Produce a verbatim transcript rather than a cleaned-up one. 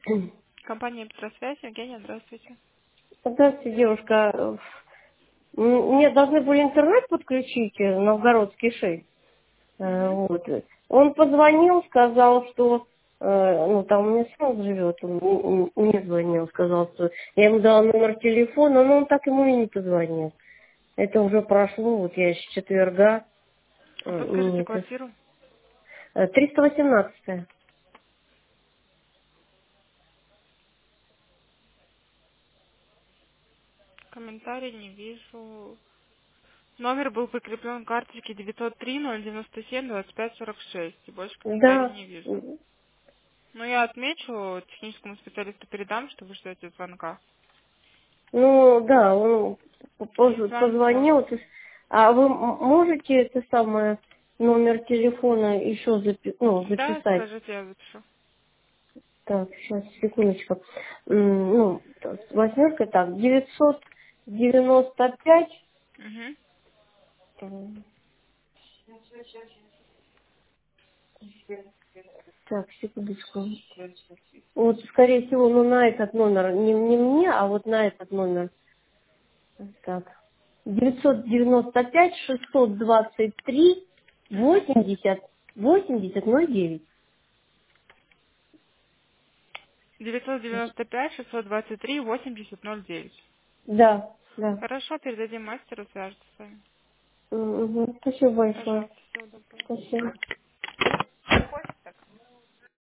Компания «Петросвязь». Евгения, здравствуйте. Здравствуйте, девушка. М, Мне должны были интернет подключить, э, Новгородский шесть. Э, Угу. Вот. Он позвонил, сказал, что э, ну там у меня сын живет, он м- м- мне звонил, сказал, что я ему дала номер телефона, но он так ему и не позвонил. Это уже прошло, вот я с четверга. А э, подскажите Нет. квартиру? Э, триста восемнадцать. Комментарий не вижу. Номер был прикреплен к карточке девятьсот три ноль девяносто семь двадцать пять сорок шесть. И больше комментариев Да. не вижу. Но я отмечу, техническому специалисту передам, что вы ждете звонка. Ну, да, он И поз- с вами позвонил. свяжутся. то есть- А вы м- можете это самое номер телефона еще запи- ну, Да, записать? скажите, я запишу. Так, сейчас, секундочку. М, Ну, то есть восьмерка, так, девятьсот девяносто пять. Угу. м, Так, секундочку. Вот, скорее всего, ну, на этот номер, не, не мне, а вот на этот номер. Так, девятьсот девяносто пять шестьсот двадцать три Угу. восемьдесят восемьдесят ноль девять. девятьсот девяносто пять шестьсот двадцать три восемьдесят ноль девять. Да, да. Хорошо, передадим мастеру, свяжется с вами. Мгм. Спасибо большое. Пожалуйста, всего доброго. Спасибо.